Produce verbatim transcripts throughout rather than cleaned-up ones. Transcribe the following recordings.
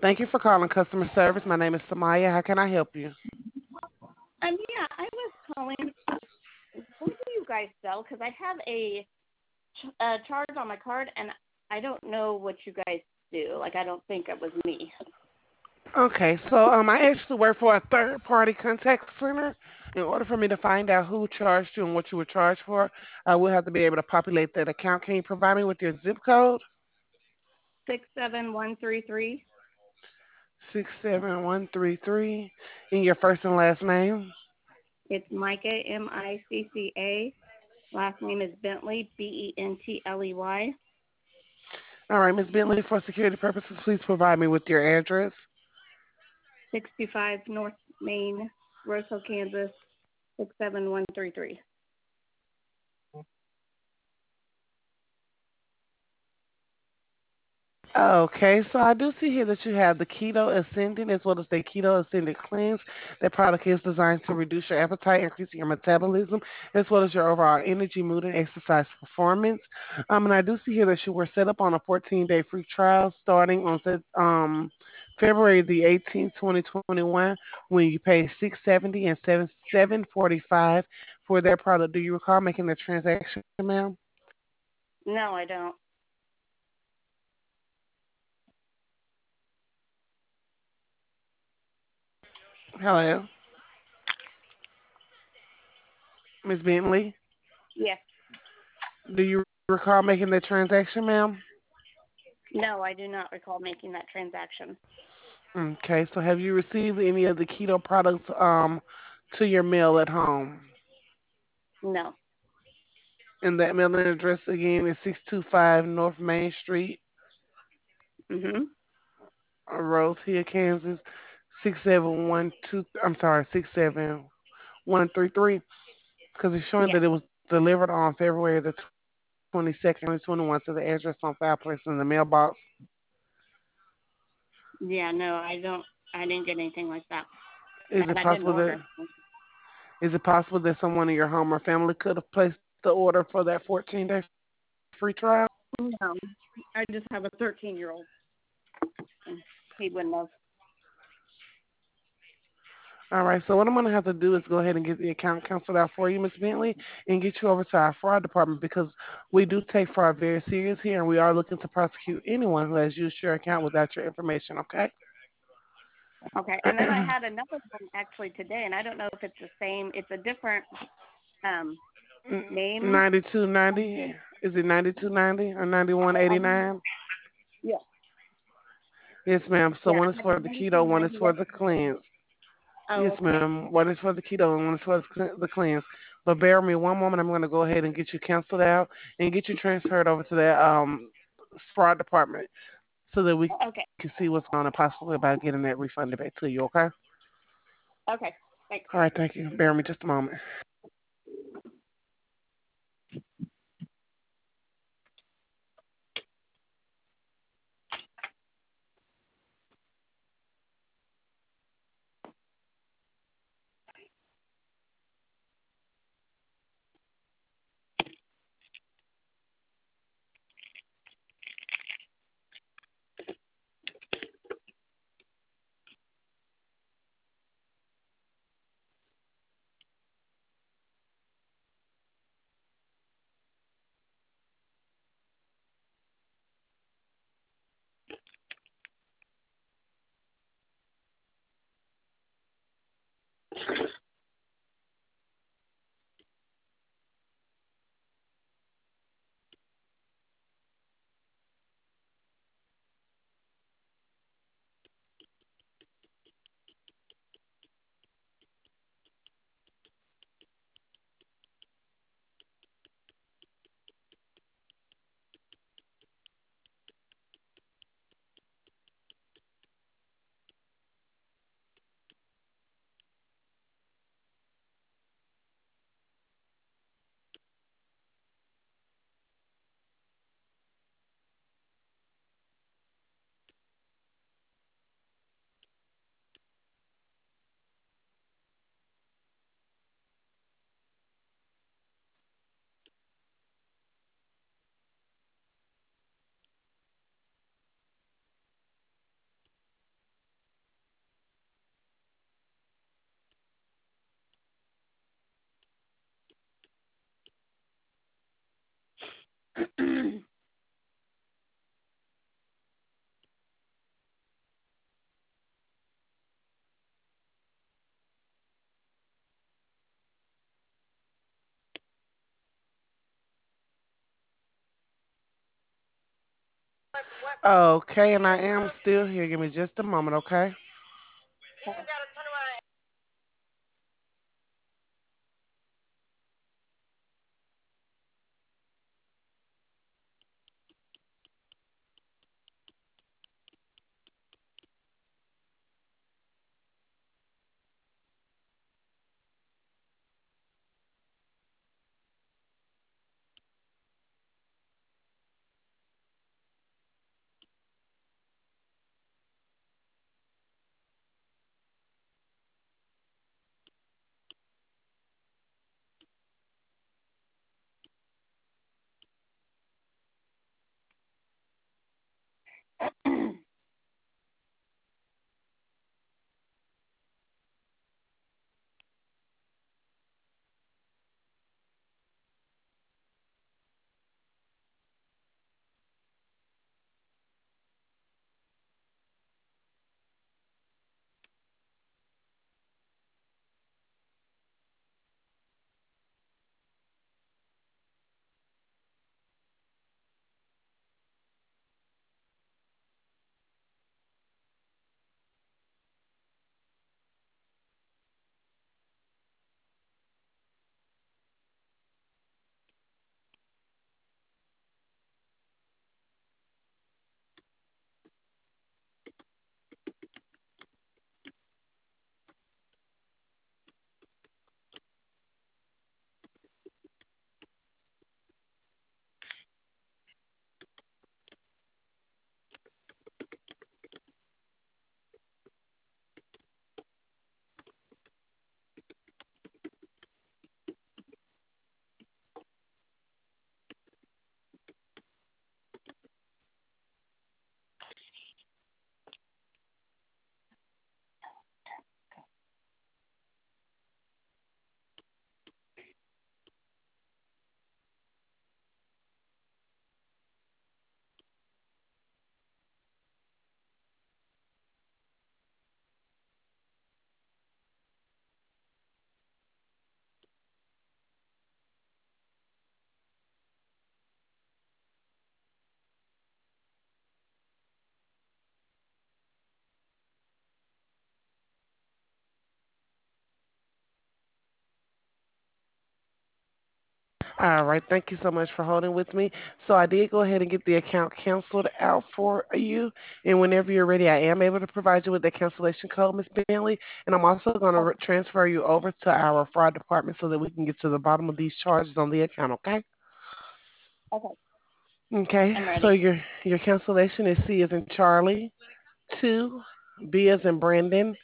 Thank you for calling customer service. My name is Samaya. How can I help you? Um, yeah, I was calling. What do you guys sell? Because I have a, ch- a charge on my card, and I don't know what you guys do. Like, I don't think it was me. Okay, so um, I actually work for a third-party contact center. In order for me to find out who charged you and what you were charged for, I will have to be able to populate that account. Can you provide me with your zip code? Six seven one three three. Six seven one three three. And your first and last name. It's Micah, M I C C A. Last name is Bentley, B E N T L E Y. All right, Miss Bentley, for security purposes, please provide me with your address. sixty-five North Main, Roseville, Kansas, six seven one three three. Okay, so I do see here that you have the Keto Ascendant as well as the Keto Ascendant Cleanse. That product is designed to reduce your appetite, increase your metabolism, as well as your overall energy, mood, and exercise performance. Um, and I do see here that you were set up on a fourteen-day free trial starting on Sep- um, February the eighteenth, twenty twenty-one, when you pay six seventy and seven seven forty-five for that product. Do you recall making the transaction, ma'am? No, I don't. Hello, Miss Bentley. Yes. Do you recall making the transaction, ma'am? No, I do not recall making that transaction. Okay, so have you received any of the keto products um to your mail at home? No. And that mailing address again is six two five North Main Street, Mhm. uh, Rose Hill, Kansas, six seven one two. I'm sorry, six seven one three three. Because it's showing Yeah. that it was delivered on February the twenty-second, twenty twenty-one to the address on file placed in the mailbox. Yeah, no, I don't. I didn't get anything like that, Is it and I didn't possible order that anything. is it possible that someone in your home or family could have placed the order for that fourteen day free trial? No, I just have a thirteen-year-old, and he wouldn't have. All right, so what I'm going to have to do is go ahead and get the account canceled out for you, Miss Bentley, and get you over to our fraud department because we do take fraud very serious here, and we are looking to prosecute anyone who has used your account without your information. Okay? Okay, and then I had another one actually today, and I don't know if it's the same. It's a different um name. ninety-two ninety. Is it ninety-two ninety or ninety-one Um, eighty-nine? yeah, Yes, ma'am. So yeah. one I is had for the ninety-two keto, one is ninety for the yesterday. cleanse. Oh, Yes, okay. ma'am. One is for the keto and one is for the cle- the cleanse. But bear with me one moment. I'm going to go ahead and get you canceled out and get you transferred over to that um fraud department so that we can see what's Okay. going on and possibly about getting that refunded back to you. Okay? Okay. Thanks. All right. Thank you. Bear with me just a moment. Okay, and I am still here. Give me just a moment, okay? Okay. All right, thank you so much for holding with me. So I did go ahead and get the account canceled out for you. And whenever you're ready, I am able to provide you with the cancellation code, Miss Bentley. And I'm also going to Oh, re- transfer you over to our fraud department so that we can get to the bottom of these charges on the account, okay? okay. Okay, I'm so ready. your your cancellation is C as in Charlie, two, B as in Brandon,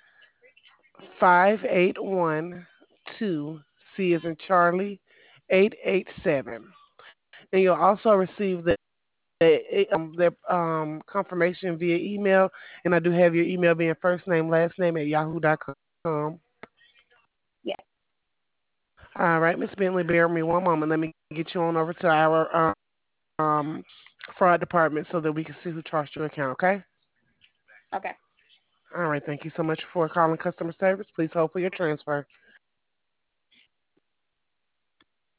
five eight one two, C as in Charlie, eight eight seven. And you'll also receive the the, um, the um, confirmation via email, and I do have your email being first name, last name at yahoo dot com. Yes. All right, Miss Bentley, bear with me one moment. Let me get you on over to our um, fraud department so that we can see who charged your account, okay? Okay. All right, thank you so much for calling customer service. Please hold for your transfer.